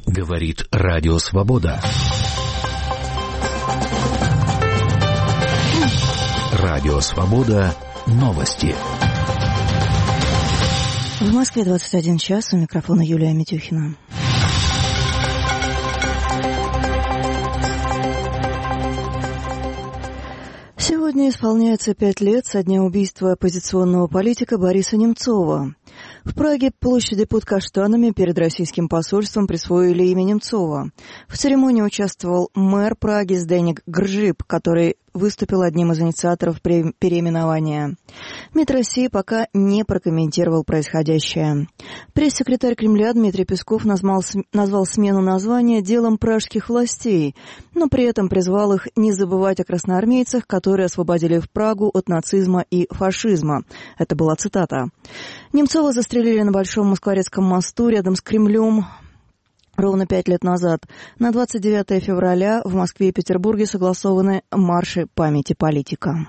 Говорит Радио Свобода. Радио Свобода. Новости. В Москве 21 час. У микрофона Юлия Митюхина. Сегодня исполняется 5 лет со дня убийства оппозиционного политика Бориса Немцова. В Праге площади под Каштанами перед российским посольством присвоили имя Немцова. В церемонии участвовал мэр Праги Зdeněk Гржиб, который выступил одним из инициаторов переименования. МИД России пока не прокомментировал происходящее. Пресс-секретарь Кремля Дмитрий Песков назвал смену названия делом пражских властей, но при этом призвал их не забывать о красноармейцах, которые освободили в Прагу от нацизма и фашизма. Это была цитата. Немцова застрелили на Большом Москворецком мосту рядом с Кремлем ровно 5 лет назад. На 29 февраля в Москве и Петербурге согласованы марши памяти политика.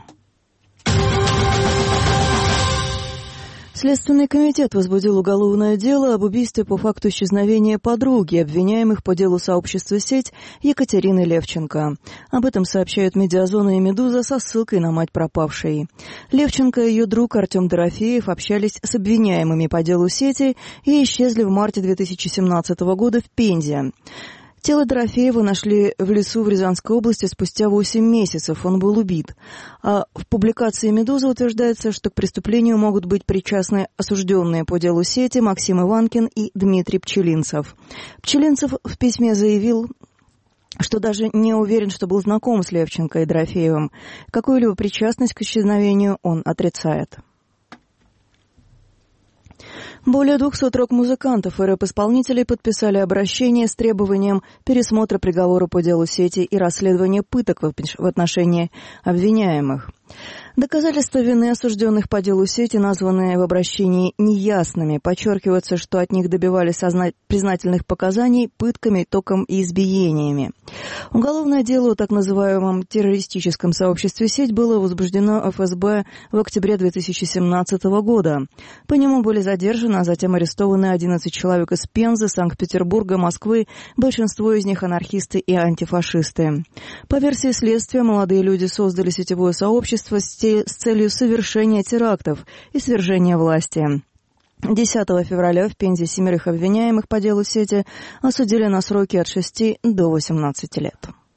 Следственный комитет возбудил уголовное дело об убийстве по факту исчезновения подруги, обвиняемых по делу сообщества «Сеть» Екатерины Левченко. Об этом сообщают «Медиазона» и «Медуза» со ссылкой на мать пропавшей. Левченко и ее друг Артем Дорофеев общались с обвиняемыми по делу «Сети» и исчезли в марте 2017 года в Пензе. Тело Дорофеева нашли в лесу в Рязанской области спустя 8 месяцев. Он был убит. А в публикации «Медуза» утверждается, что к преступлению могут быть причастны осужденные по делу «Сети» Максим Иванкин и Дмитрий Пчелинцев. Пчелинцев в письме заявил, что даже не уверен, что был знаком с Левченко и Дорофеевым. Какую-либо причастность к исчезновению он отрицает. Более 200 рок-музыкантов и рэп-исполнителей подписали обращение с требованием пересмотра приговора по делу «Сети» и расследования пыток в отношении обвиняемых. Доказательства вины осужденных по делу «Сети», названные в обращении неясными, подчеркивается, что от них добивались признательных показаний пытками, током и избиениями. Уголовное дело о так называемом террористическом сообществе «Сеть» было возбуждено ФСБ в октябре 2017 года. По нему были задержаны, а затем арестованы 11 человек из Пензы, Санкт-Петербурга, Москвы, большинство из них анархисты и антифашисты. По версии следствия, молодые люди создали сетевое сообщество с целью совершения терактов и свержения власти. 10 февраля в Пензе 7 обвиняемых по делу «Сети» осудили на сроки от 6 до 18 лет.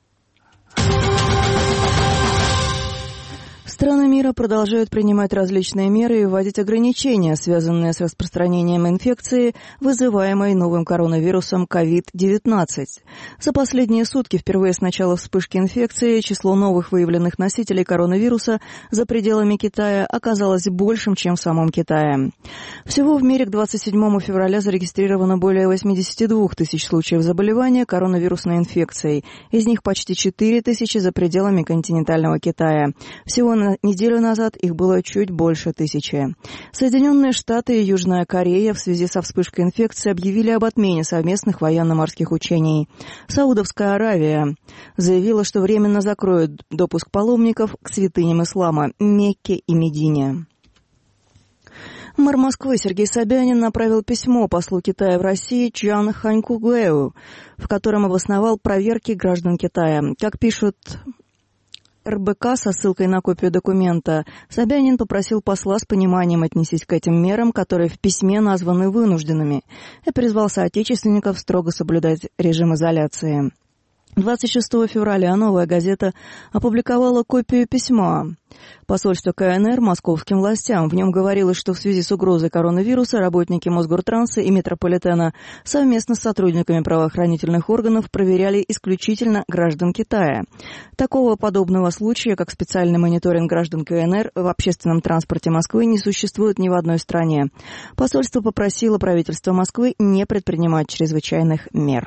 Страны мира продолжают принимать различные меры и вводить ограничения, связанные с распространением инфекции, вызываемой новым коронавирусом COVID-19. За последние сутки, впервые с начала вспышки инфекции, число новых выявленных носителей коронавируса за пределами Китая оказалось большим, чем в самом Китае. Всего в мире к 27 февраля зарегистрировано более 82 тысяч случаев заболевания коронавирусной инфекцией. Из них почти 4 тысячи за пределами континентального Китая. Всего на неделю назад их было чуть больше 1000. Соединенные Штаты и Южная Корея в связи со вспышкой инфекции объявили об отмене совместных военно-морских учений. Саудовская Аравия заявила, что временно закроет допуск паломников к святыням ислама Мекке и Медине. Мэр Москвы Сергей Собянин направил письмо послу Китая в России Чжан Ханькугэу, в котором обосновал проверки граждан Китая. Как пишут РБК со ссылкой на копию документа, Собянин попросил посла с пониманием отнестись к этим мерам, которые в письме названы вынужденными, и призвал соотечественников строго соблюдать режим изоляции. 26 февраля «Новая газета» опубликовала копию письма посольства КНР московским властям. В нем говорилось, что в связи с угрозой коронавируса работники Мосгортранса и метрополитена совместно с сотрудниками правоохранительных органов проверяли исключительно граждан Китая. Такого подобного случая, как специальный мониторинг граждан КНР в общественном транспорте Москвы, не существует ни в одной стране. Посольство попросило правительство Москвы не предпринимать чрезвычайных мер.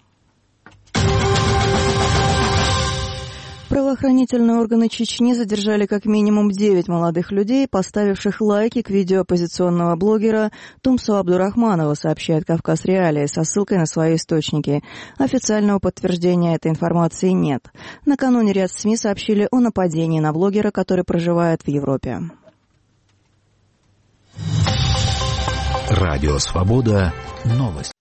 Правоохранительные органы Чечни задержали как минимум 9 молодых людей, поставивших лайки к видео оппозиционного блогера Тумсо Абдурахманова, сообщает «Кавказ Реалии» со ссылкой на свои источники. Официального подтверждения этой информации нет. Накануне ряд СМИ сообщили о нападении на блогера, который проживает в Европе. Радио «Свобода». Новости.